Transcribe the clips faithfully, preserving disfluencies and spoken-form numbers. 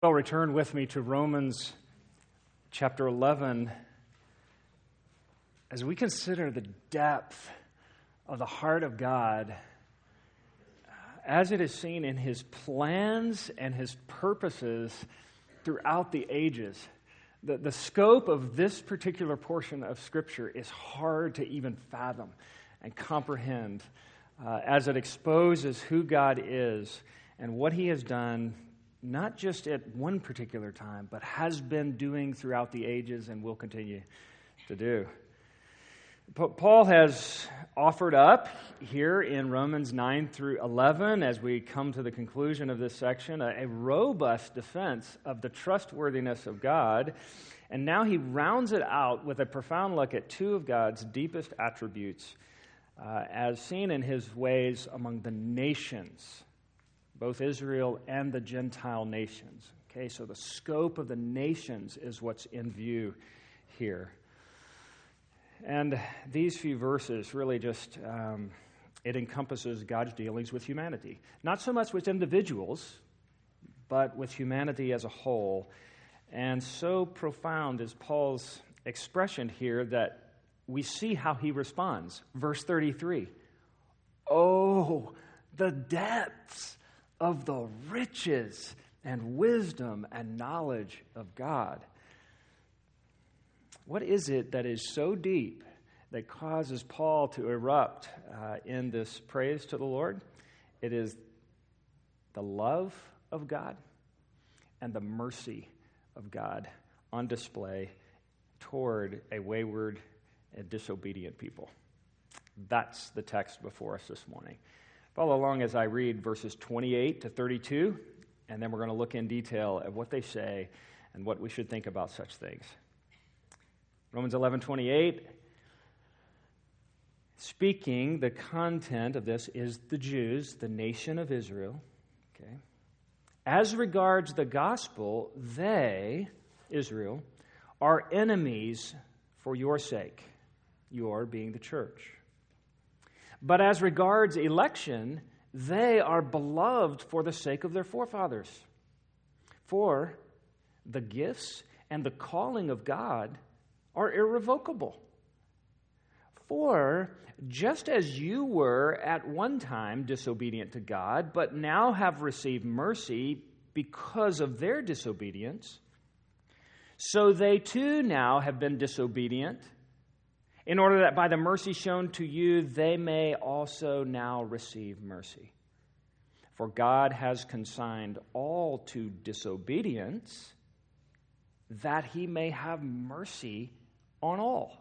Well, return with me to Romans chapter eleven as we consider the depth of the heart of God as it is seen in His plans and His purposes throughout the ages. The, the scope of this particular portion of Scripture is hard to even fathom and comprehend uh, as it exposes who God is and what He has done, not just at one particular time, but has been doing throughout the ages and will continue to do. Paul has offered up here in Romans nine through eleven, as we come to the conclusion of this section, a, a robust defense of the trustworthiness of God. And now he rounds it out with a profound look at two of God's deepest attributes, uh, as seen in His ways among the nations, both Israel and the Gentile nations. Okay, so the scope of the nations is what's in view here. And these few verses really just, um, it encompasses God's dealings with humanity. Not so much with individuals, but with humanity as a whole. And so profound is Paul's expression here that we see how he responds. Verse thirty-three, "Oh, the depths of the riches and wisdom and knowledge of God." What is it that is so deep that causes Paul to erupt uh, in this praise to the Lord? It is the love of God and the mercy of God on display toward a wayward and disobedient people. That's the text before us this morning. Follow along as I read verses twenty-eight to thirty-two, and then we're going to look in detail at what they say and what we should think about such things. Romans eleven twenty-eight, speaking, the content of this is the Jews, the nation of Israel. Okay. As regards the gospel, they, Israel, are enemies for your sake, your being the church. But as regards election, they are beloved for the sake of their forefathers. For the gifts and the calling of God are irrevocable. For just as you were at one time disobedient to God, but now have received mercy because of their disobedience, so they too now have been disobedient, in order that by the mercy shown to you, they may also now receive mercy. For God has consigned all to disobedience, that He may have mercy on all.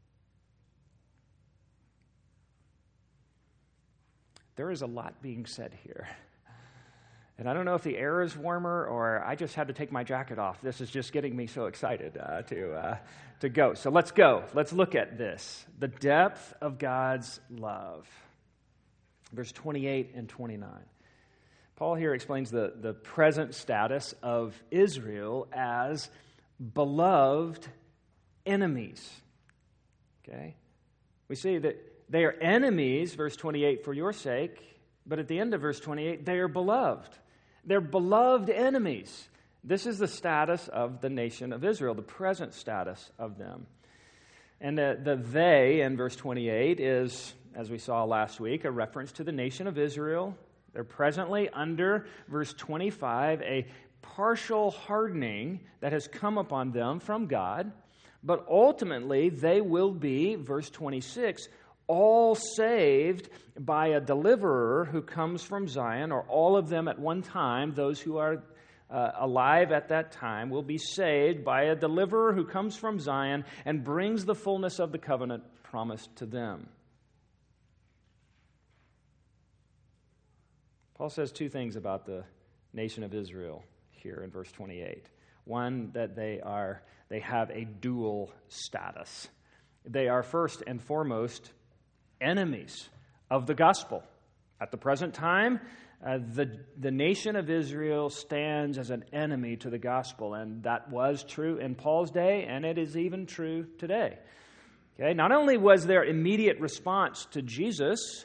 There is a lot being said here. And I don't know if the air is warmer or I just had to take my jacket off. This is just getting me so excited uh, to, uh, to go. So let's go. Let's look at this. The depth of God's love. Verse twenty-eight and twenty-nine. Paul here explains the, the present status of Israel as beloved enemies. Okay? We see that they are enemies, verse twenty-eight, for your sake, but at the end of verse twenty-eight, they are beloved. They're beloved enemies. This is the status of the nation of Israel, the present status of them. And the, the they in verse twenty-eight is, as we saw last week, a reference to the nation of Israel. They're presently under, verse twenty-five, a partial hardening that has come upon them from God. But ultimately, they will be, verse twenty-six, all saved by a deliverer who comes from Zion, or all of them at one time, those who are uh, alive at that time, will be saved by a deliverer who comes from Zion and brings the fullness of the covenant promised to them. Paul says two things about the nation of Israel here in verse twenty-eight. One, that they are they have a dual status. They are first and foremost enemies of the gospel. At the present time, uh, the, the nation of Israel stands as an enemy to the gospel, and that was true in Paul's day, and it is even true today. Okay, not only was their immediate response to Jesus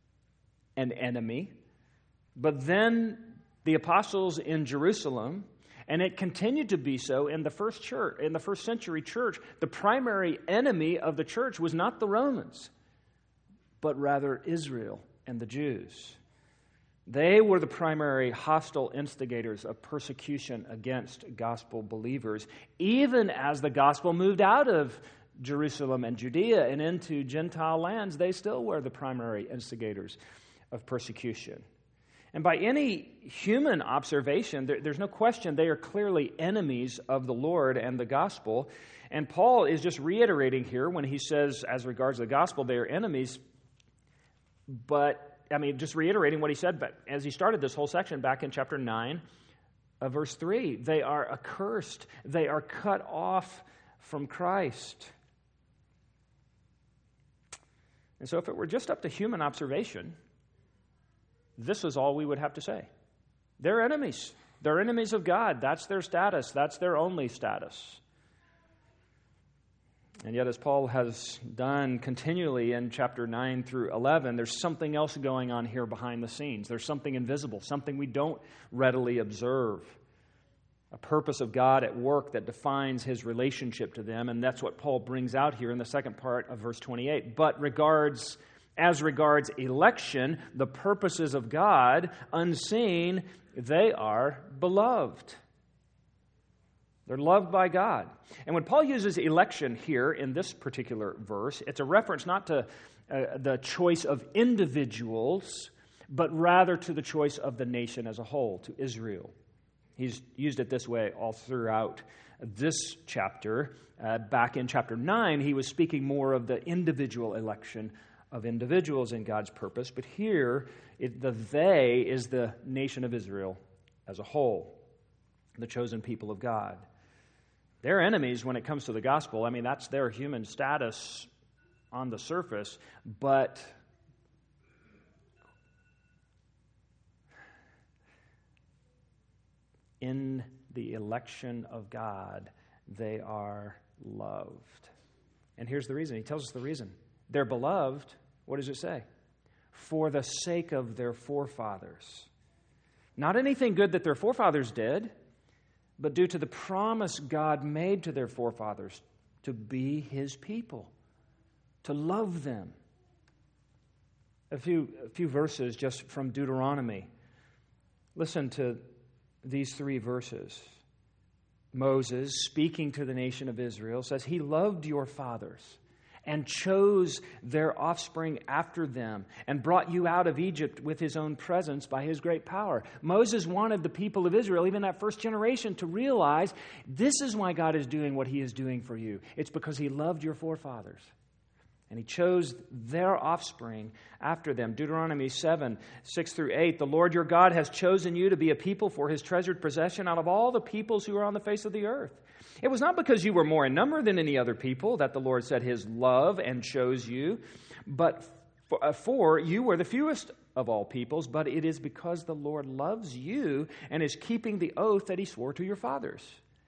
an enemy, but then the apostles in Jerusalem And it continued to be so in the first church, in the first century church. The primary enemy of the church was not the Romans, but rather Israel and the Jews. They were the primary hostile instigators of persecution against gospel believers, even as the gospel moved out of Jerusalem and Judea and into Gentile lands. They still were the primary instigators of persecution. And by any human observation, there, there's no question they are clearly enemies of the Lord and the gospel. And Paul is just reiterating here when he says, as regards the gospel, they are enemies. But, I mean, just reiterating what he said but as he started this whole section back in chapter nine, uh, verse three. They are accursed. They are cut off from Christ. And so if it were just up to human observation, this is all we would have to say. They're enemies. They're enemies of God. That's their status. That's their only status. And yet, as Paul has done continually in chapter nine through eleven, there's something else going on here behind the scenes. There's something invisible, something we don't readily observe. A purpose of God at work that defines his relationship to them, and that's what Paul brings out here in the second part of verse twenty-eight. But regards, as regards election, the purposes of God, unseen, they are beloved. They're loved by God. And when Paul uses election here in this particular verse, it's a reference not to uh, the choice of individuals, but rather to the choice of the nation as a whole, to Israel. He's used it this way all throughout this chapter. Uh, back in chapter nine, he was speaking more of the individual election of individuals in God's purpose. But here, it, the they is the nation of Israel as a whole, the chosen people of God. They're enemies when it comes to the gospel. I mean, that's their human status on the surface. But in the election of God, they are loved. And here's the reason. He tells us the reason. They're beloved. What does it say? For the sake of their forefathers. Not anything good that their forefathers did, but due to the promise God made to their forefathers to be his people, to love them. A few, a few verses just from Deuteronomy. Listen to these three verses. Moses, speaking to the nation of Israel, says, he loved your fathers and chose their offspring after them, and brought you out of Egypt with his own presence by his great power. Moses wanted the people of Israel, even that first generation, to realize this is why God is doing what he is doing for you. It's because he loved your forefathers. And he chose their offspring after them. Deuteronomy seven, six through eight. The Lord your God has chosen you to be a people for his treasured possession out of all the peoples who are on the face of the earth. It was not because you were more in number than any other people that the Lord set his love and chose you, but for, for you were the fewest of all peoples, but it is because the Lord loves you and is keeping the oath that he swore to your fathers.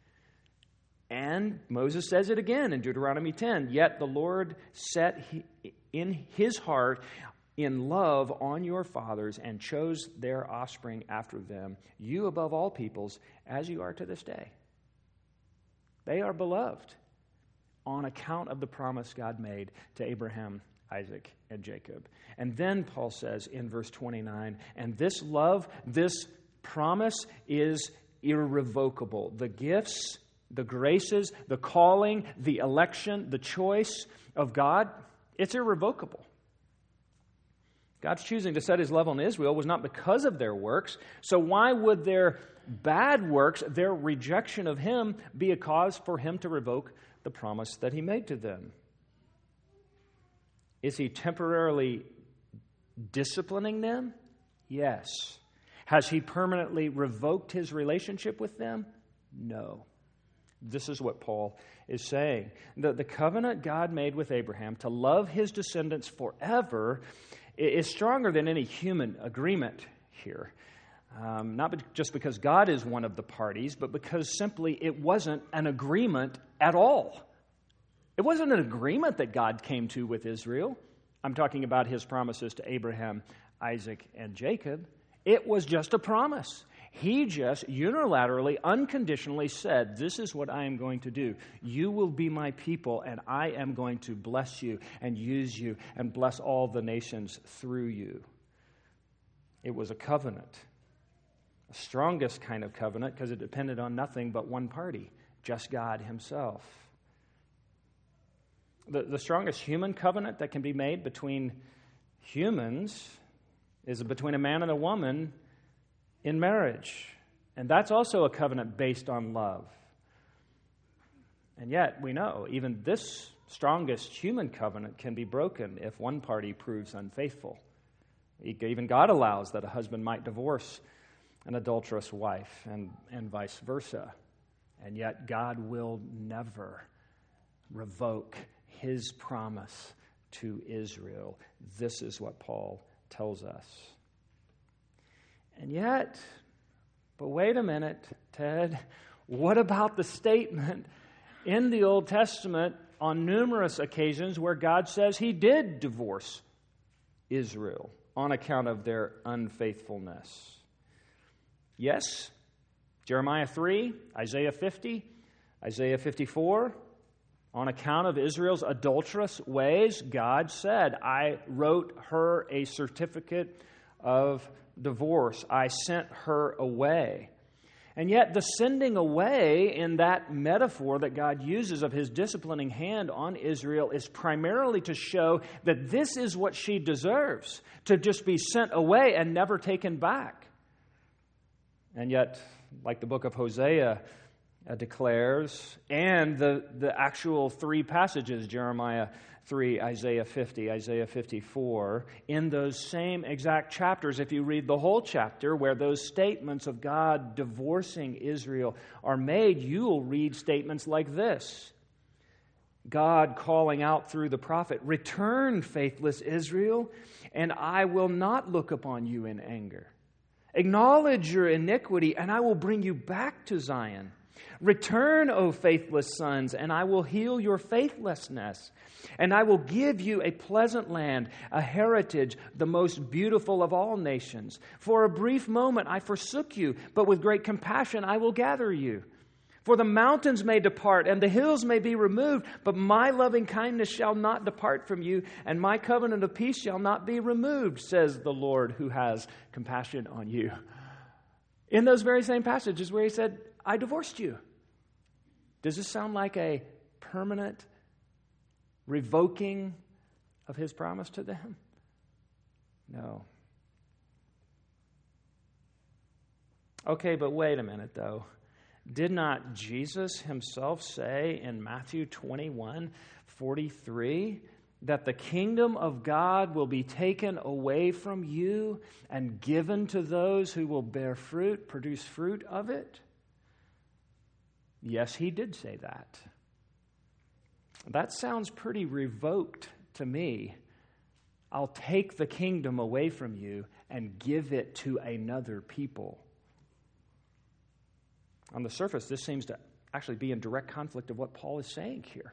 And Moses says it again in Deuteronomy ten. Yet the Lord set in his heart in love on your fathers and chose their offspring after them, you above all peoples, as you are to this day. They are beloved on account of the promise God made to Abraham, Isaac, and Jacob. And then Paul says in verse twenty-nine, and this love, this promise is irrevocable. The gifts, the graces, the calling, the election, the choice of God, it's irrevocable. God's choosing to set his love on Israel was not because of their works. So why would their bad works, their rejection of him, be a cause for him to revoke the promise that he made to them? Is he temporarily disciplining them? Yes. Has he permanently revoked his relationship with them? No. This is what Paul is saying. The, the covenant God made with Abraham to love his descendants forever is stronger than any human agreement here. Um, not just because God is one of the parties, but because simply it wasn't an agreement at all. It wasn't an agreement that God came to with Israel. I'm talking about his promises to Abraham, Isaac, and Jacob. It was just a promise. He just unilaterally, unconditionally said, this is what I am going to do. You will be my people, and I am going to bless you and use you and bless all the nations through you. It was a covenant, the strongest kind of covenant because it depended on nothing but one party, just God himself. The, the strongest human covenant that can be made between humans is between a man and a woman in marriage. And that's also a covenant based on love. And yet, we know, even this strongest human covenant can be broken if one party proves unfaithful. Even God allows that a husband might divorce an adulterous wife and, and vice versa. And yet, God will never revoke his promise to Israel. This is what Paul tells us. And yet, but wait a minute, Ted, what about the statement in the Old Testament on numerous occasions where God says he did divorce Israel on account of their unfaithfulness? Yes, Jeremiah three, Isaiah fifty, Isaiah fifty-four. On account of Israel's adulterous ways, God said, I wrote her a certificate of divorce. I sent her away. And yet the sending away in that metaphor that God uses of his disciplining hand on Israel is primarily to show that this is what she deserves, to just be sent away and never taken back. And yet, like the book of Hosea uh, declares, and the, the actual three passages, Jeremiah three, Isaiah fifty, Isaiah fifty-four, in those same exact chapters, if you read the whole chapter where those statements of God divorcing Israel are made, you'll read statements like this. God calling out through the prophet, return, faithless Israel, and I will not look upon you in anger. Acknowledge your iniquity, and I will bring you back to Zion. Return, O faithless sons, and I will heal your faithlessness. And I will give you a pleasant land, a heritage, the most beautiful of all nations. For a brief moment I forsook you, but with great compassion I will gather you. For the mountains may depart, and the hills may be removed, but my loving kindness shall not depart from you, and my covenant of peace shall not be removed, says the Lord who has compassion on you. In those very same passages where he said, I divorced you. Does this sound like a permanent revoking of his promise to them? No. Okay, but wait a minute, though. Did not Jesus himself say in Matthew twenty-one forty-three that the kingdom of God will be taken away from you and given to those who will bear fruit, produce fruit of it? Yes, he did say that. That sounds pretty revoked to me. I'll take the kingdom away from you and give it to another people. On the surface, this seems to actually be in direct conflict of what Paul is saying here.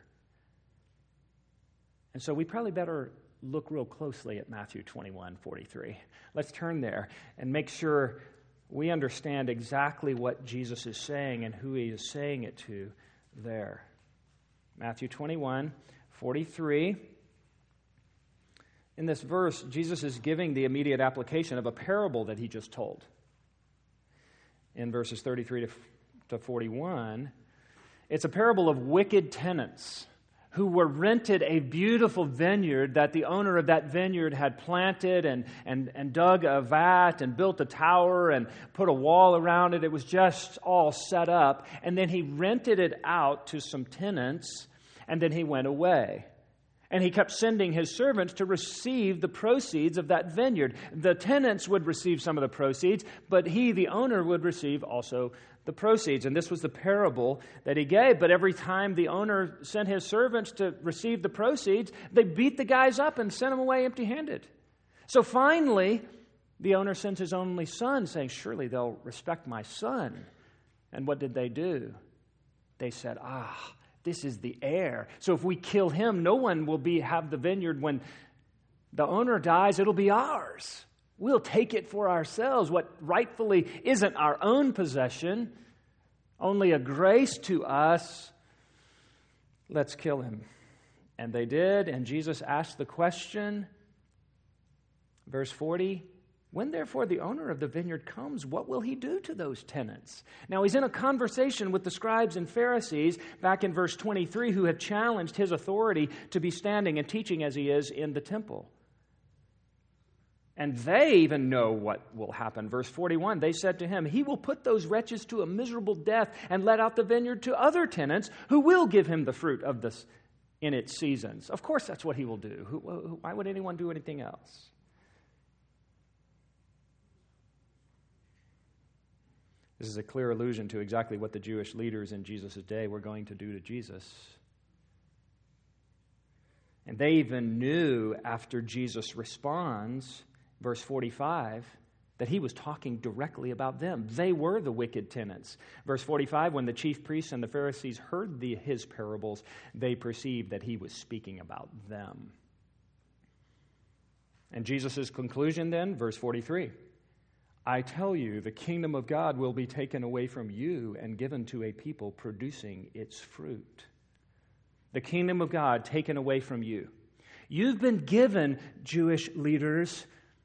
And so we probably better look real closely at Matthew twenty-one forty-three. Let's turn there and make sure we understand exactly what Jesus is saying and who he is saying it to there. Matthew twenty-one forty-three. In this verse, Jesus is giving the immediate application of a parable that he just told. In verses thirty-three to forty-one, it's a parable of wicked tenants who were rented a beautiful vineyard that the owner of that vineyard had planted and, and, and dug a vat and built a tower and put a wall around it. It was just all set up. And then he rented it out to some tenants, and then he went away. And he kept sending his servants to receive the proceeds of that vineyard. The tenants would receive some of the proceeds, but he, the owner, would receive also the proceeds. And this was the parable that he gave. But every time the owner sent his servants to receive the proceeds, they beat the guys up and sent them away empty-handed. So finally, the owner sends his only son, saying, surely they'll respect my son. And what did they do? They said, ah, this is the heir. So if we kill him, no one will be have the vineyard. When the owner dies, it'll be ours. We'll take it for ourselves, what rightfully isn't our own possession, only a grace to us. Let's kill him. And they did, and Jesus asked the question, verse forty, when therefore the owner of the vineyard comes, what will he do to those tenants? Now he's in a conversation with the scribes and Pharisees back in verse twenty-three who have challenged his authority to be standing and teaching as he is in the temple. And they even know what will happen. Verse forty-one, they said to him, he will put those wretches to a miserable death and let out the vineyard to other tenants who will give him the fruit of this in its seasons. Of course that's what he will do. Who, who, why would anyone do anything else? This is a clear allusion to exactly what the Jewish leaders in Jesus' day were going to do to Jesus. And they even knew after Jesus responds, verse forty-five, that he was talking directly about them. They were the wicked tenants. Verse forty-five, when the chief priests and the Pharisees heard the, his parables, they perceived that he was speaking about them. And Jesus' conclusion then, verse forty-three, I tell you, the kingdom of God will be taken away from you and given to a people producing its fruit. The kingdom of God taken away from you. You've been given, Jewish leaders,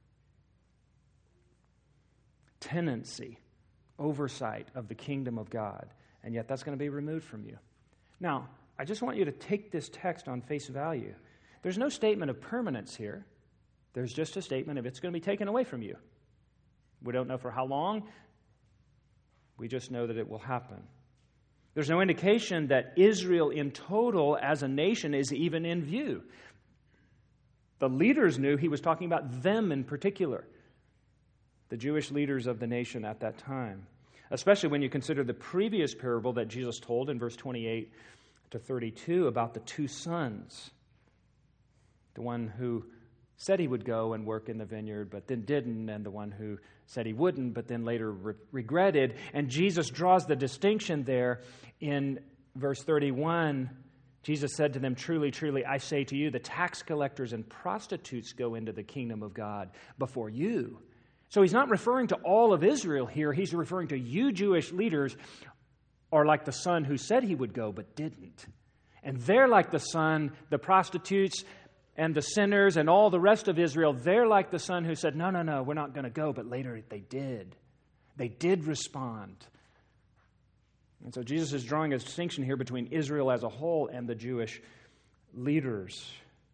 tenancy, oversight of the kingdom of God, and yet that's going to be removed from you. Now, I just want you to take this text on face value. There's no statement of permanence here. There's just a statement of it's going to be taken away from you. We don't know for how long. We just know that it will happen. There's no indication that Israel in total as a nation is even in view. The leaders knew he was talking about them in particular, the Jewish leaders of the nation at that time, especially when you consider the previous parable that Jesus told in verse twenty-eight to thirty-two about the two sons, the one who said he would go and work in the vineyard, but then didn't, and the one who said he wouldn't, but then later re- regretted. And Jesus draws the distinction there in verse thirty-one. Jesus said to them, truly, truly, I say to you, the tax collectors and prostitutes go into the kingdom of God before you. So he's not referring to all of Israel here. He's referring to you Jewish leaders are like the son who said he would go, but didn't. And they're like the son, the prostitutes, and the sinners and all the rest of Israel, they're like the son who said, no, no, no, we're not going to go. But later they did. They did respond. And so Jesus is drawing a distinction here between Israel as a whole and the Jewish leaders.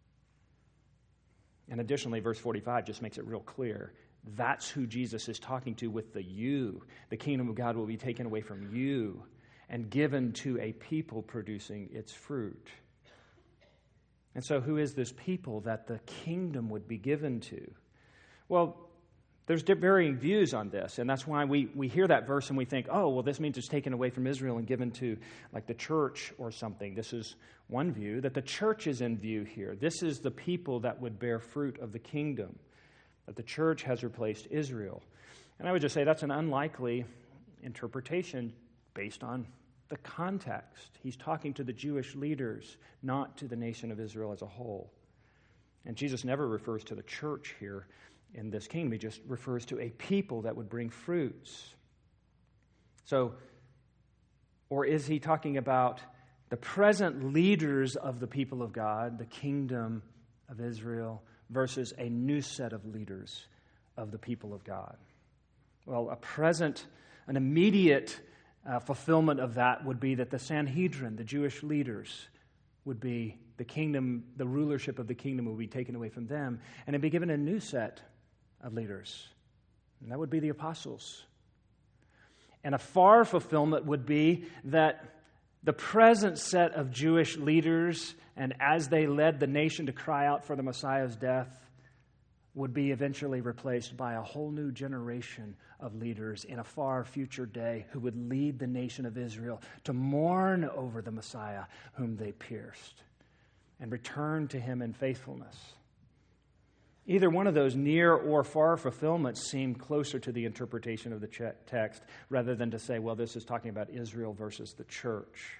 And additionally, verse forty-five just makes it real clear. That's who Jesus is talking to with the you. The kingdom of God will be taken away from you and given to a people producing its fruit. And so who is this people that the kingdom would be given to? Well, there's varying views on this, and that's why we, we hear that verse and we think, oh, well, this means it's taken away from Israel and given to, like, the church or something. This is one view, that the church is in view here. This is the people that would bear fruit of the kingdom, that the church has replaced Israel. And I would just say that's an unlikely interpretation based on the context. He's talking to the Jewish leaders, not to the nation of Israel as a whole. And Jesus never refers to the church here in this kingdom. He just refers to a people that would bring fruits. So, or is he talking about the present leaders of the people of God, the kingdom of Israel, versus a new set of leaders of the people of God? Well, a present, an immediate Uh, fulfillment of that would be that the Sanhedrin, the Jewish leaders, would be the kingdom, the rulership of the kingdom would be taken away from them, and it'd be given a new set of leaders, and that would be the apostles. And a far fulfillment would be that the present set of Jewish leaders, and as they led the nation to cry out for the Messiah's death, would be eventually replaced by a whole new generation of leaders in a far future day who would lead the nation of Israel to mourn over the Messiah whom they pierced and return to him in faithfulness. Either one of those near or far fulfillments seem closer to the interpretation of the text rather than to say, well, this is talking about Israel versus the church.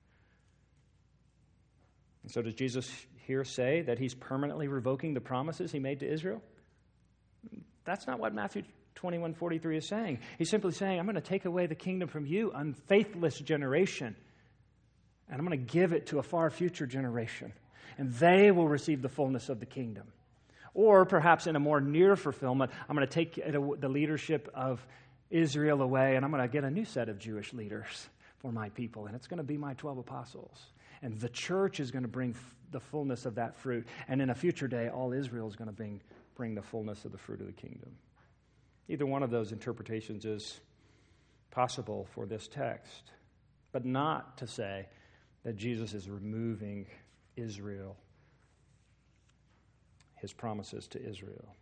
And so does Jesus here say that he's permanently revoking the promises he made to Israel? That's not what Matthew twenty-one forty-three is saying. He's simply saying, I'm going to take away the kingdom from you, unfaithless generation, and I'm going to give it to a far future generation, and they will receive the fullness of the kingdom. Or perhaps in a more near fulfillment, I'm going to take the leadership of Israel away, and I'm going to get a new set of Jewish leaders for my people, and it's going to be my twelve apostles. And the church is going to bring f- the fullness of that fruit. And in a future day, all Israel is going to bring, bring the fullness of the fruit of the kingdom. Either one of those interpretations is possible for this text, but not to say that Jesus is removing Israel, his promises to Israel.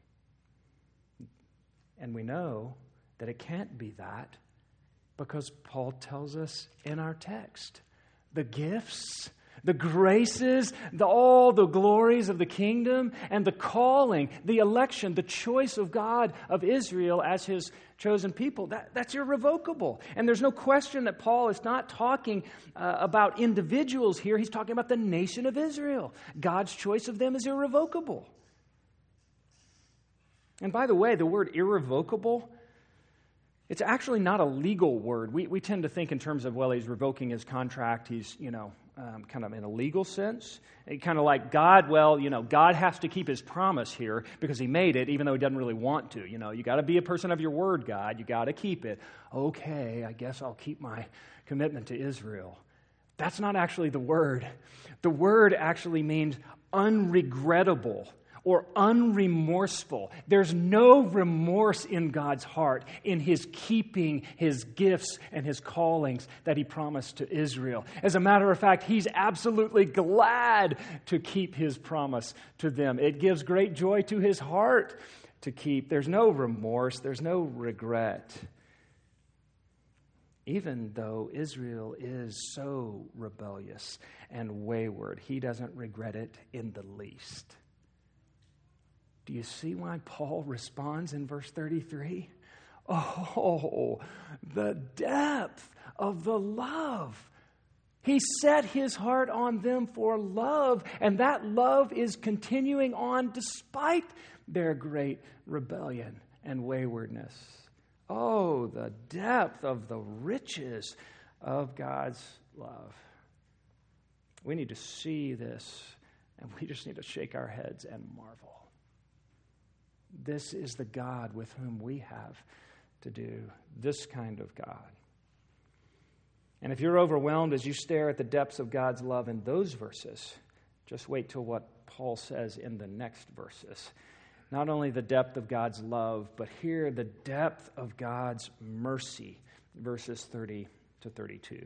And we know that it can't be that because Paul tells us in our text, the gifts, the graces, the, all the glories of the kingdom, and the calling, the election, the choice of God of Israel as his chosen people, that, that's irrevocable. And there's no question that Paul is not talking uh, about individuals here. He's talking about the nation of Israel. God's choice of them is irrevocable. And by the way, the word irrevocable, it's actually not a legal word. We we tend to think in terms of, well, he's revoking his contract. He's, you know, um, kind of in a legal sense. It kind of like God, well, you know, God has to keep his promise here because he made it, even though he doesn't really want to. You know, you got to be a person of your word, God. You got to keep it. Okay, I guess I'll keep my commitment to Israel. That's not actually the word. The word actually means unregrettable or unremorseful. There's no remorse in God's heart in his keeping his gifts and his callings that he promised to Israel. As a matter of fact, he's absolutely glad to keep his promise to them. It gives great joy to his heart to keep. There's no remorse. There's no regret. Even though Israel is so rebellious and wayward, he doesn't regret it in the least. Do you see why Paul responds in verse thirty-three? Oh, the depth of the love. He set his heart on them for love, and that love is continuing on despite their great rebellion and waywardness. Oh, the depth of the riches of God's love. We need to see this, and we just need to shake our heads and marvel. This is the God with whom we have to do, this kind of God. And if you're overwhelmed as you stare at the depths of God's love in those verses, just wait till what Paul says in the next verses. Not only the depth of God's love, but here the depth of God's mercy, verses thirty to thirty-two.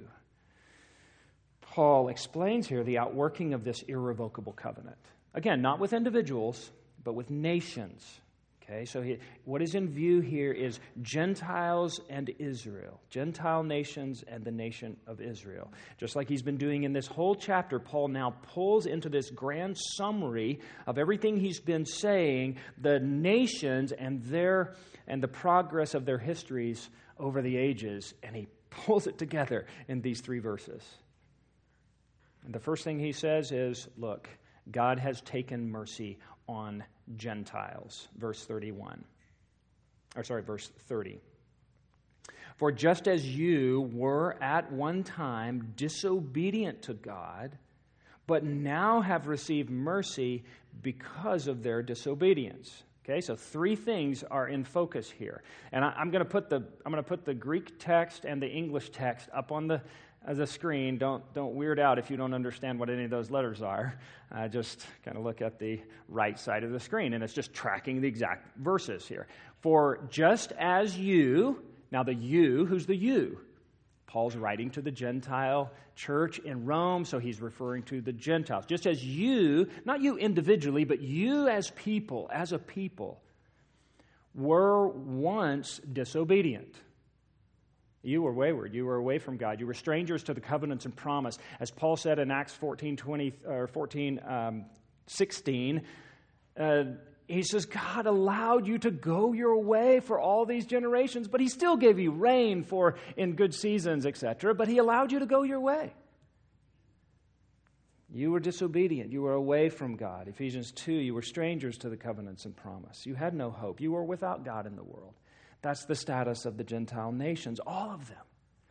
Paul explains here the outworking of this irrevocable covenant. Again, not with individuals, but with nations. Okay, so he, what is in view here is Gentiles and Israel. Gentile nations and the nation of Israel. Just like he's been doing in this whole chapter, Paul now pulls into this grand summary of everything he's been saying, the nations and their and the progress of their histories over the ages, and he pulls it together in these three verses. And the first thing he says is, look, God has taken mercy on Gentiles, verse thirty-one. Or sorry, verse thirty. For just as you were at one time disobedient to God, but now have received mercy because of their disobedience. Okay, so three things are in focus here. And I, I'm going to put the I'm going to put the Greek text and the English text up on the as a screen. Don't don't weird out if you don't understand what any of those letters are. Uh, just kind of look at the right side of the screen, and it's just tracking the exact verses here. For just as you, now the you, who's the you? Paul's writing to the Gentile church in Rome, so he's referring to the Gentiles. Just as you, not you individually, but you as people, as a people, were once disobedient. You were wayward. You were away from God. You were strangers to the covenants and promise. As Paul said in Acts fourteen, twenty, or fourteen, um, sixteen, uh, he says, God allowed you to go your way for all these generations, but he still gave you rain for in good seasons, et cetera, but he allowed you to go your way. You were disobedient. You were away from God. Ephesians two, you were strangers to the covenants and promise. You had no hope. You were without God in the world. That's the status of the Gentile nations, all of them.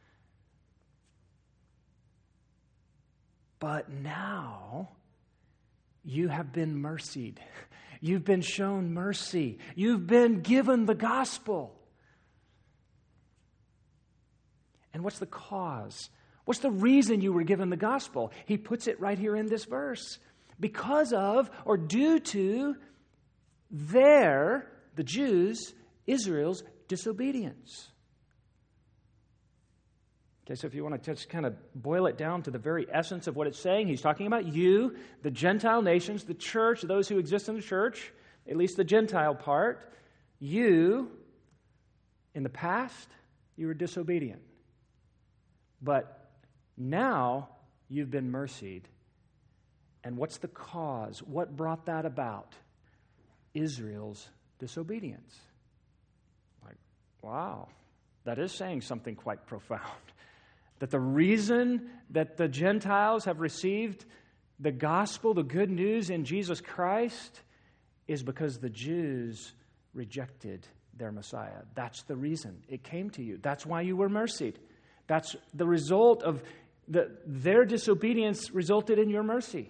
But now you have been mercied. You've been shown mercy. You've been given the gospel. And what's the cause? What's the reason you were given the gospel? He puts it right here in this verse. Because of or due to their, the Jews, Israel's disobedience. Okay, so if you want to just kind of boil it down to the very essence of what it's saying, he's talking about you, the Gentile nations, the church, those who exist in the church, at least the Gentile part. You, in the past, you were disobedient. But now you've been mercied. And what's the cause? What brought that about? Israel's disobedience. Like, wow, that is saying something quite profound. That the reason that the Gentiles have received the gospel, the good news in Jesus Christ, is because the Jews rejected their Messiah. That's the reason it came to you. That's why you were mercied. That's the result of the, their disobedience resulted in your mercy.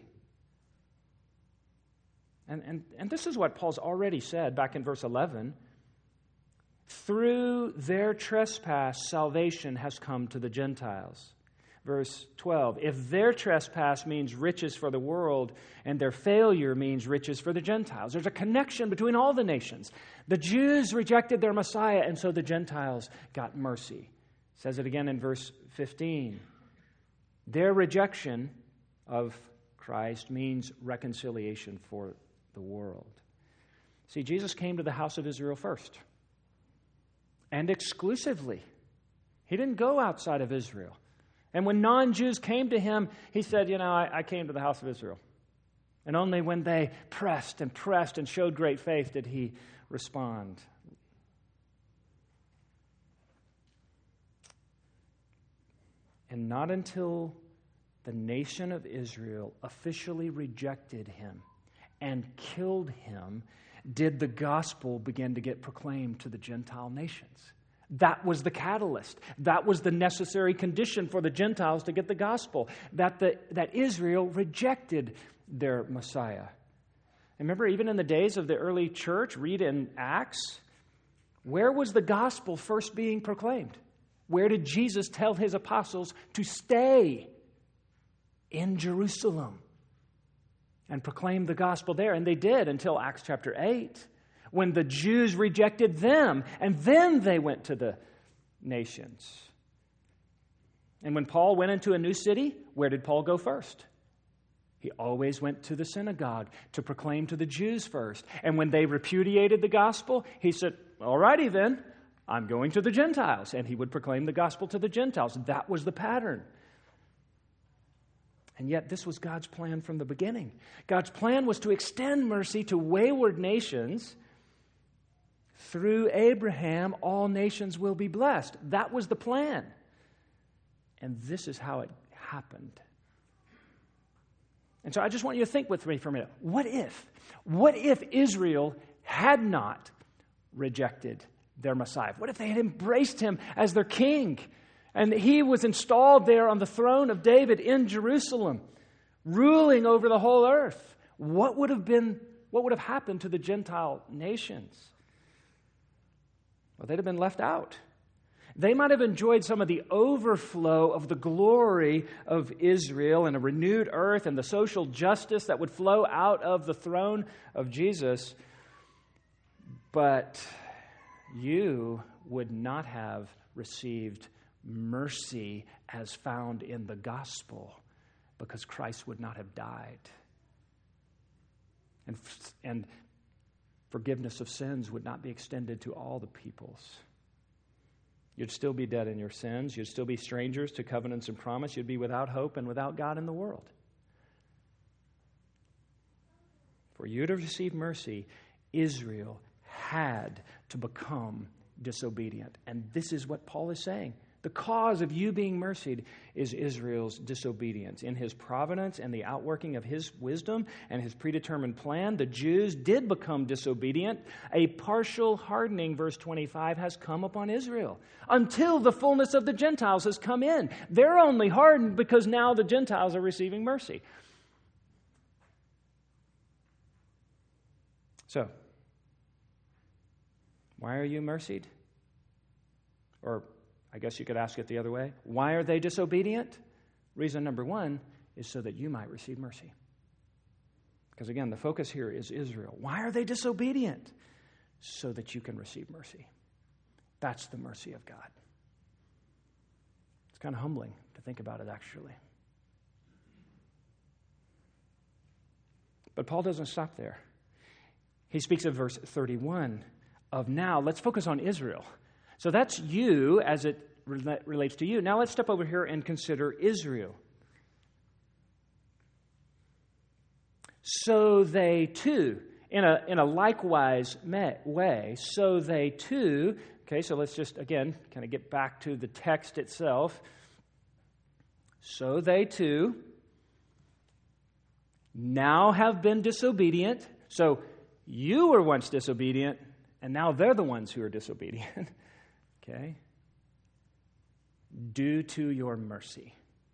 And, and, and this is what Paul's already said back in verse eleven. Through their trespass, salvation has come to the Gentiles. Verse twelve, if their trespass means riches for the world and their failure means riches for the Gentiles. There's a connection between all the nations. The Jews rejected their Messiah, and so the Gentiles got mercy. It says it again in verse fifteen. Their rejection of Christ means reconciliation for the world. See, Jesus came to the house of Israel first. And exclusively. He didn't go outside of Israel. And when non-Jews came to him, he said, you know, I, I came to the house of Israel. And only when they pressed and pressed and showed great faith did he respond. And not until the nation of Israel officially rejected him and killed him did the gospel begin to get proclaimed to the Gentile nations. That was the catalyst. That was the necessary condition for the Gentiles to get the gospel, that, the, that Israel rejected their Messiah. Remember, even in the days of the early church, read in Acts, where was the gospel first being proclaimed? Where did Jesus tell his apostles to stay? In Jerusalem. And proclaim the gospel there. And they did until Acts chapter eight, when the Jews rejected them, and then they went to the nations. And when Paul went into a new city, where did Paul go first? He always went to the synagogue to proclaim to the Jews first. And when they repudiated the gospel, he said, all righty then, I'm going to the Gentiles. And he would proclaim the gospel to the Gentiles. That was the pattern. And yet this was God's plan from the beginning. God's plan was to extend mercy to wayward nations. Through Abraham, all nations will be blessed. That was the plan. And this is how it happened. And so I just want you to think with me for a minute. What if? What if Israel had not rejected their Messiah? What if they had embraced him as their king? And he was installed there on the throne of David in Jerusalem, ruling over the whole earth. What would have been, what would have happened to the Gentile nations? Well, they'd have been left out. They might have enjoyed some of the overflow of the glory of Israel and a renewed earth and the social justice that would flow out of the throne of Jesus. But you would not have received mercy as found in the gospel, because Christ would not have died. And, and forgiveness of sins would not be extended to all the peoples. You'd still be dead in your sins. You'd still be strangers to covenants and promise. You'd be without hope and without God in the world. For you to receive mercy, Israel had to become disobedient. And this is what Paul is saying. The cause of you being mercied is Israel's disobedience. In his providence and the outworking of his wisdom and his predetermined plan, the Jews did become disobedient. A partial hardening, verse twenty-five, has come upon Israel until the fullness of the Gentiles has come in. They're only hardened because now the Gentiles are receiving mercy. So, why are you mercied? Or I guess you could ask it the other way. Why are they disobedient? Reason number one is so that you might receive mercy. Because again, the focus here is Israel. Why are they disobedient? So that you can receive mercy. That's the mercy of God. It's kind of humbling to think about it, actually. But Paul doesn't stop there. He speaks of verse thirty-one of now. Let's focus on Israel. So that's you as it re- relates to you. Now let's step over here and consider Israel. So they too, in a, in a likewise way, so they too, okay, so let's just, again, kind of get back to the text itself. So they too now have been disobedient. So you were once disobedient, and now they're the ones who are disobedient. Okay? Due to your mercy.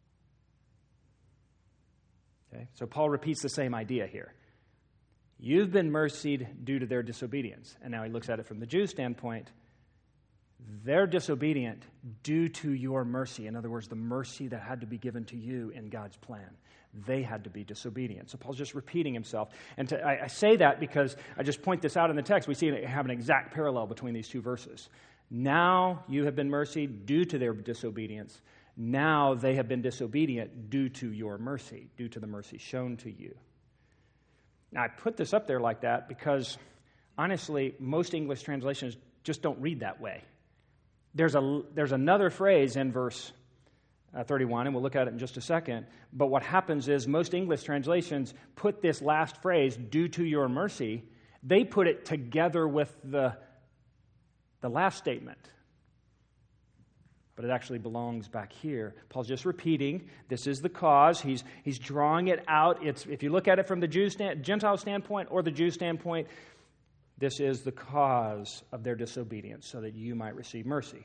Okay? So Paul repeats the same idea here. You've been mercied due to their disobedience. And now he looks at it from the Jew standpoint. They're disobedient due to your mercy. In other words, the mercy that had to be given to you in God's plan. They had to be disobedient. So Paul's just repeating himself. And to, I, I say that because I just point this out in the text. We see it have an exact parallel between these two verses. Now you have been mercied due to their disobedience. Now they have been disobedient due to your mercy, due to the mercy shown to you. Now I put this up there like that because, honestly, most English translations just don't read that way. There's a there's another phrase in verse uh, thirty-one, and we'll look at it in just a second. But what happens is most English translations put this last phrase, due to your mercy, they put it together with the The last statement. But it actually belongs back here. Paul's just repeating, this is the cause. He's he's drawing it out. It's if you look at it from the Jew stand, Gentile standpoint or the Jew standpoint, this is the cause of their disobedience, so that you might receive mercy.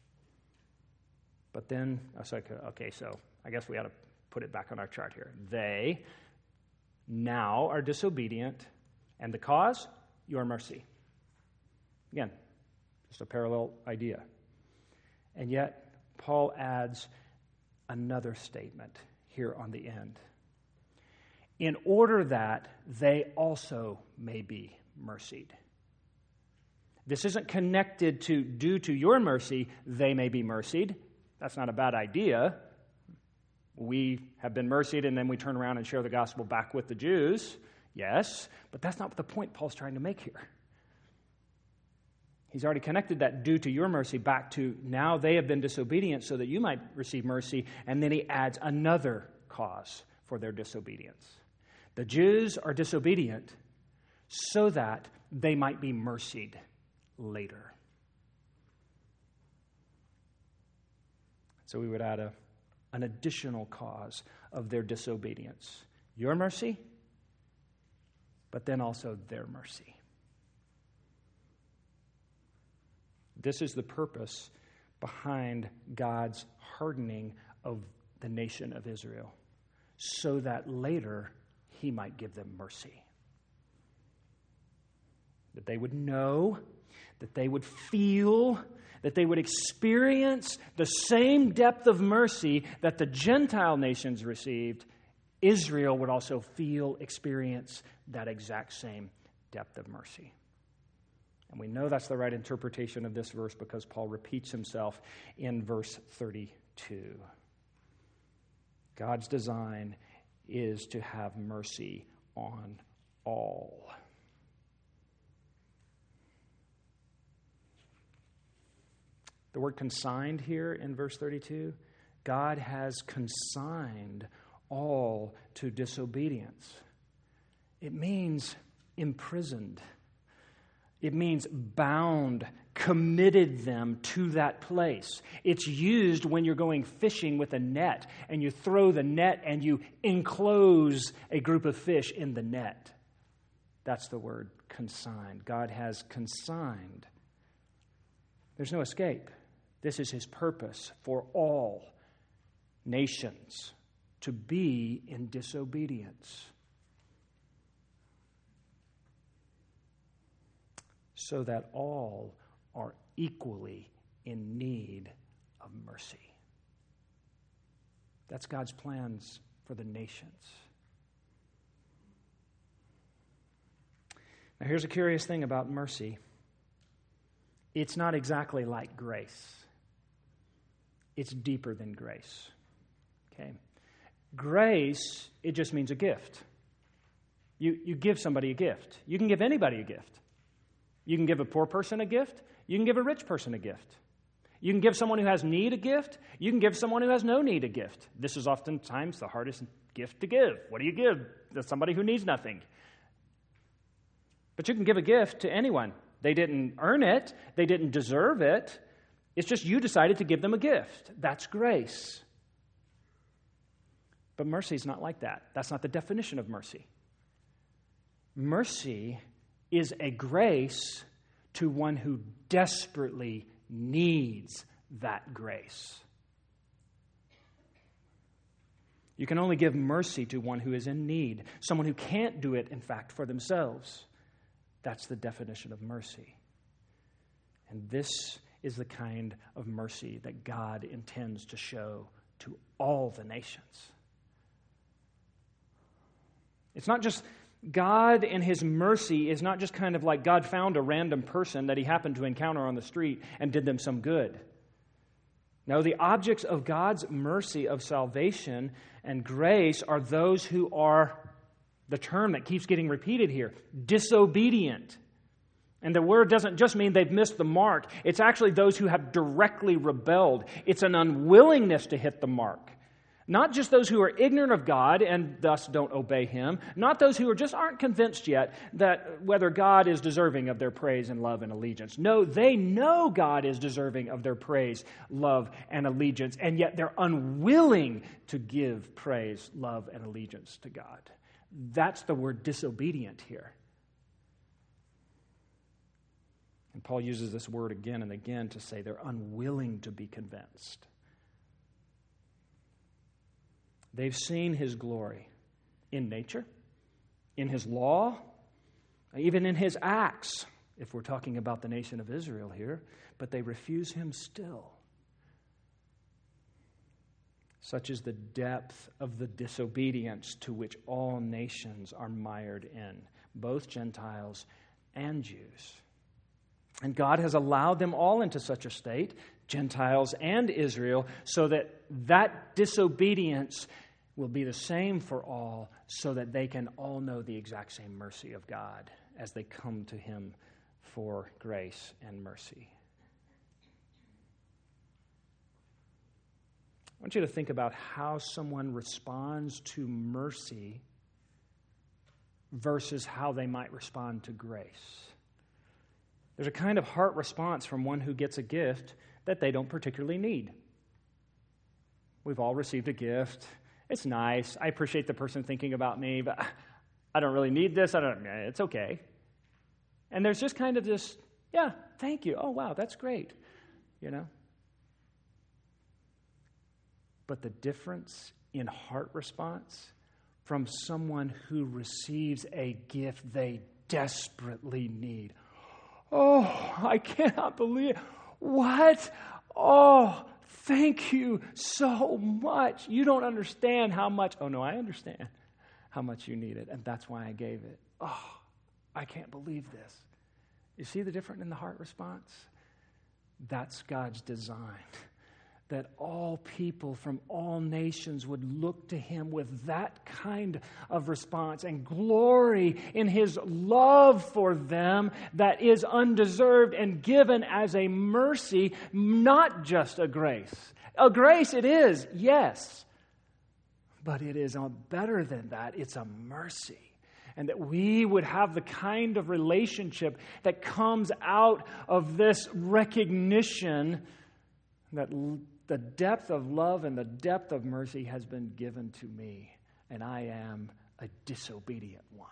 But then, I was like, okay, so I guess we ought to put it back on our chart here. They now are disobedient, and the cause, your mercy. Again, just a parallel idea. And yet, Paul adds another statement here on the end. In order that they also may be mercied. This isn't connected to due to your mercy, they may be mercied. That's not a bad idea. We have been mercied and then we turn around and share the gospel back with the Jews. Yes, but that's not the point Paul's trying to make here. He's already connected that due to your mercy back to now they have been disobedient so that you might receive mercy. And then he adds another cause for their disobedience. The Jews are disobedient so that they might be mercied later. So we would add a, an additional cause of their disobedience. Your mercy, but then also their mercy. This is the purpose behind God's hardening of the nation of Israel, so that later he might give them mercy. That they would know, that they would feel, that they would experience the same depth of mercy that the Gentile nations received. Israel would also feel, experience that exact same depth of mercy. And we know that's the right interpretation of this verse because Paul repeats himself in verse thirty-two. God's design is to have mercy on all. The word consigned here in verse thirty-two, God has consigned all to disobedience. It means imprisoned. It means bound, committed them to that place. It's used when you're going fishing with a net and you throw the net and you enclose a group of fish in the net. That's the word consigned. God has consigned. There's no escape. This is his purpose for all nations to be in disobedience, so that all are equally in need of mercy. That's God's plans for the nations. Now, here's a curious thing about mercy. It's not exactly like grace. It's deeper than grace. Okay? Grace, it just means a gift. You, you give somebody a gift. You can give anybody a gift. You can give a poor person a gift. You can give a rich person a gift. You can give someone who has need a gift. You can give someone who has no need a gift. This is oftentimes the hardest gift to give. What do you give to somebody who needs nothing? But you can give a gift to anyone. They didn't earn it. They didn't deserve it. It's just you decided to give them a gift. That's grace. But mercy is not like that. That's not the definition of mercy. Mercy is a grace to one who desperately needs that grace. You can only give mercy to one who is in need, someone who can't do it, in fact, for themselves. That's the definition of mercy. And this is the kind of mercy that God intends to show to all the nations. It's not just God in his mercy is not just kind of like God found a random person that he happened to encounter on the street and did them some good. No, the objects of God's mercy of salvation and grace are those who are, the term that keeps getting repeated here, disobedient. And the word doesn't just mean they've missed the mark. It's actually those who have directly rebelled. It's an unwillingness to hit the mark. Not just those who are ignorant of God and thus don't obey him. Not those who are just aren't convinced yet that whether God is deserving of their praise and love and allegiance. No, they know God is deserving of their praise, love, and allegiance, and yet they're unwilling to give praise, love, and allegiance to God. That's the word disobedient here. And Paul uses this word again and again to say they're unwilling to be convinced. They've seen his glory in nature, in his law, even in his acts, if we're talking about the nation of Israel here, but they refuse him still. Such is the depth of the disobedience to which all nations are mired in, both Gentiles and Jews. And God has allowed them all into such a state, Gentiles and Israel, so that that disobedience will be the same for all, so that they can all know the exact same mercy of God as they come to him for grace and mercy. I want you to think about how someone responds to mercy versus how they might respond to grace. There's a kind of heart response from one who gets a gift that they don't particularly need. We've all received a gift. It's nice. I appreciate the person thinking about me, but I don't really need this. I don't. It's okay. And there's just kind of this, yeah, thank you. Oh, wow, that's great. You know? But the difference in heart response from someone who receives a gift they desperately need. Oh, I cannot believe it. What? Oh, thank you so much. You don't understand how much. Oh, no, I understand how much you need it, and that's why I gave it. Oh, I can't believe this. You see the difference in the heart response? That's God's design, that all people from all nations would look to him with that kind of response and glory in his love for them that is undeserved and given as a mercy, not just a grace. A grace it is, yes, but it is better than that. It's a mercy. and that we would have the kind of relationship that comes out of this recognition that l- the depth of love and the depth of mercy has been given to me, and I am a disobedient one.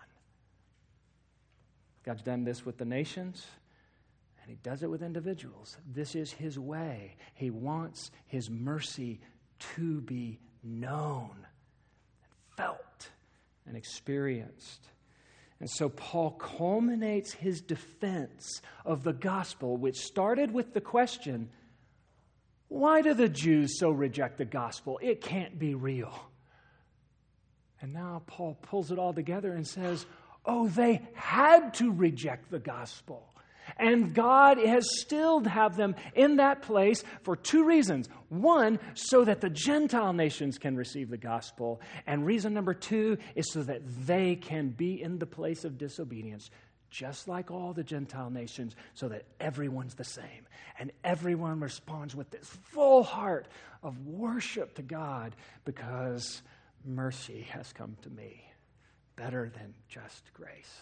God's done this with the nations, and he does it with individuals. This is his way. He wants his mercy to be known, and felt, and experienced. And so Paul culminates his defense of the gospel, which started with the question, why do the Jews so reject the gospel? It can't be real. And now Paul pulls it all together and says, oh, they had to reject the gospel. And God has still have them in that place for two reasons. One, so that the Gentile nations can receive the gospel. And reason number two is so that they can be in the place of disobedience, just like all the Gentile nations, so that everyone's the same. And everyone responds with this full heart of worship to God because mercy has come to me, better than just grace.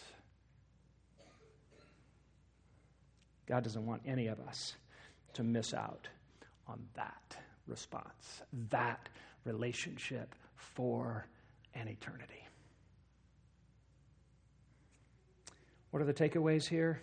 God doesn't want any of us to miss out on that response, that relationship for an eternity. What are the takeaways here?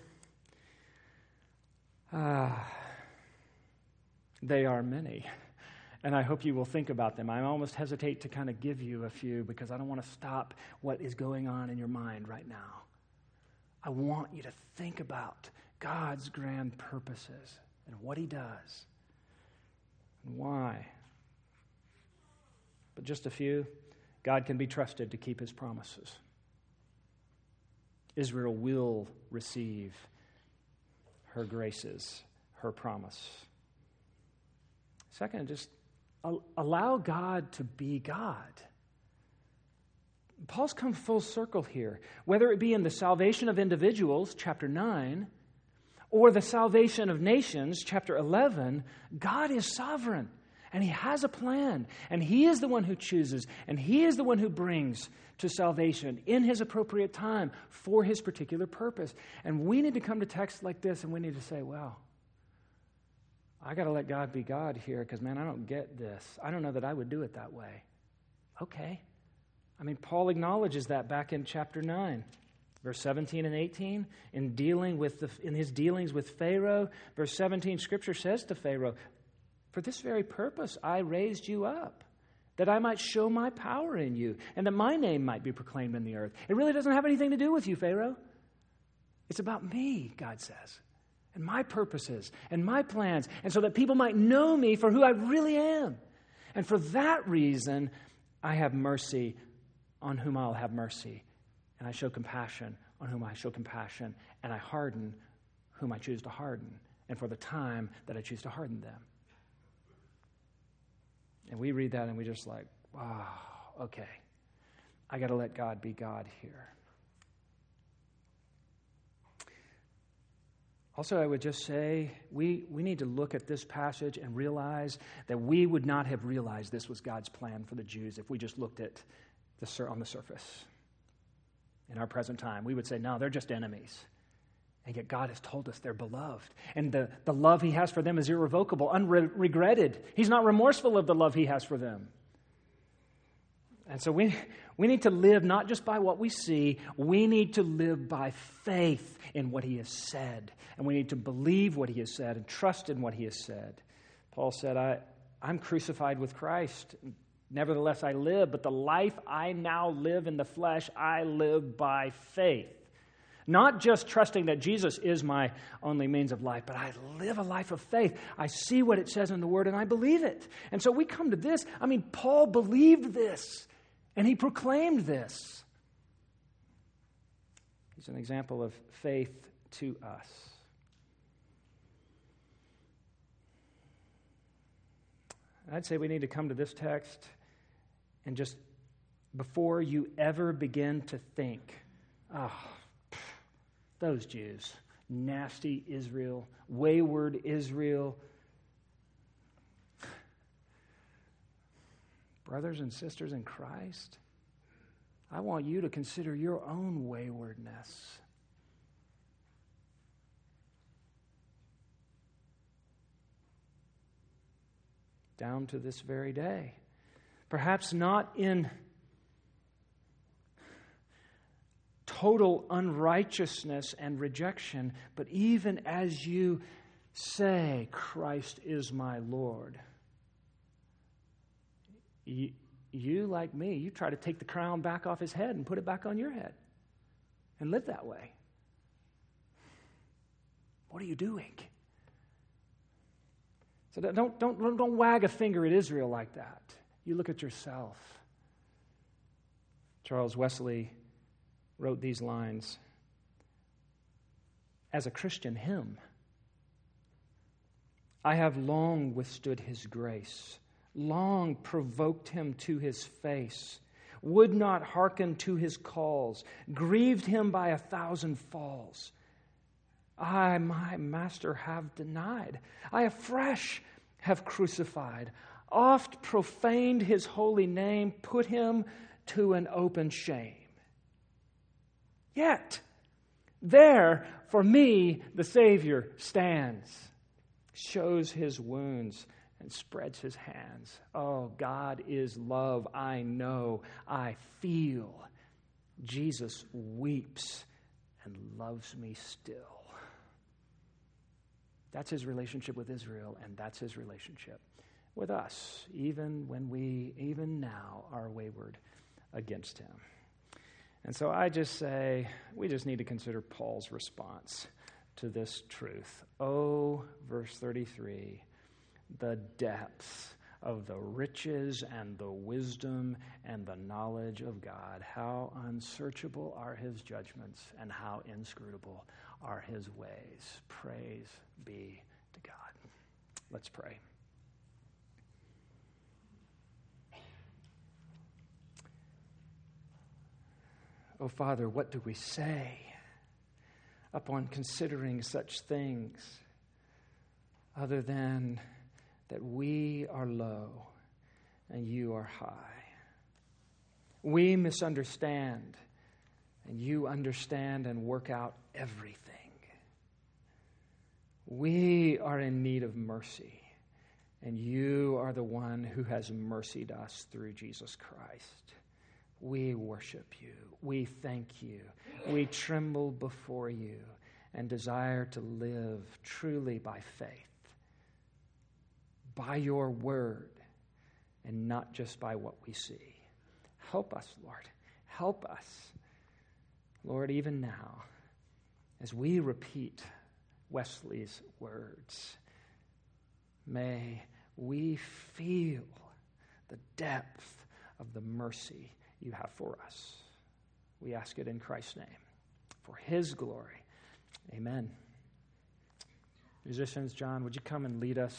Ah, they are many, and I hope you will think about them. I almost hesitate to kind of give you a few because I don't want to stop what is going on in your mind right now. I want you to think about God's grand purposes and what he does and why. But just a few. God can be trusted to keep his promises. Israel will receive her graces, her promise. Second, just allow God to be God. Paul's come full circle here, whether it be in the salvation of individuals, chapter nine, or the salvation of nations, chapter eleven. God is sovereign, and he has a plan, and he is the one who chooses, and he is the one who brings to salvation in his appropriate time for his particular purpose. And we need to come to texts like this, and we need to say, well, I got to let God be God here because, man, I don't get this. I don't know that I would do it that way. Okay. I mean, Paul acknowledges that back in chapter nine, verse seventeen and eighteen, in dealing with the, in his dealings with Pharaoh. Verse seventeen, Scripture says to Pharaoh, for this very purpose I raised you up, that I might show my power in you, and that my name might be proclaimed in the earth. It really doesn't have anything to do with you, Pharaoh. It's about me, God says, and my purposes, and my plans, and so that people might know me for who I really am. And for that reason, I have mercy on whom I'll have mercy, and I show compassion on whom I show compassion, and I harden whom I choose to harden, and for the time that I choose to harden them. And we read that and we just like, wow, okay, I got to let God be God here. Also, I would just say we, we need to look at this passage and realize that we would not have realized this was God's plan for the Jews if we just looked at the on the surface. In our present time, we would say, no, they're just enemies. And yet God has told us they're beloved. And the, the love he has for them is irrevocable, unregretted. He's not remorseful of the love he has for them. And so we, we need to live not just by what we see, we need to live by faith in what he has said. And we need to believe what he has said and trust in what he has said. Paul said, I, I'm crucified with Christ. Nevertheless I live, but the life I now live in the flesh, I live by faith. Not just trusting that Jesus is my only means of life, but I live a life of faith. I see what it says in the Word, and I believe it. And so we come to this. I mean, Paul believed this, and he proclaimed this. He's an example of faith to us. I'd say we need to come to this text and just, before you ever begin to think, oh, those Jews, nasty Israel, wayward Israel. Brothers and sisters in Christ, I want you to consider your own waywardness. Down to this very day. Perhaps not in total unrighteousness and rejection, but even as you say, Christ is my Lord, you, you, like me, you try to take the crown back off his head and put it back on your head and live that way. What are you doing? So don't, don't, don't wag a finger at Israel like that. You look at yourself. Charles Wesley wrote these lines as a Christian hymn. I have long withstood his grace, long provoked him to his face, would not hearken to his calls, grieved him by a thousand falls. I, my master, have denied. I afresh have crucified, oft profaned his holy name, put him to an open shame. Yet, there for me the Savior stands, shows his wounds, and spreads his hands. Oh, God is love. I know, I feel. Jesus weeps and loves me still. That's his relationship with Israel, and that's his relationship with us, even when we, even now, are wayward against him. And so I just say, we just need to consider Paul's response to this truth. Oh, verse thirty-three, the depths of the riches and the wisdom and the knowledge of God. How unsearchable are his judgments and how inscrutable are his ways. Praise be to God. Let's pray. Oh, Father, what do we say upon considering such things other than that we are low and you are high? We misunderstand and you understand and work out everything. We are in need of mercy, and you are the one who has mercied us through Jesus Christ. We worship you. We thank you. We tremble before you and desire to live truly by faith, by your word, and not just by what we see. Help us, Lord. Help us. Lord, even now, as we repeat Wesley's words, may we feel the depth of the mercy you have for us. We ask it in Christ's name, for his glory. Amen. Musicians, John, would you come and lead us?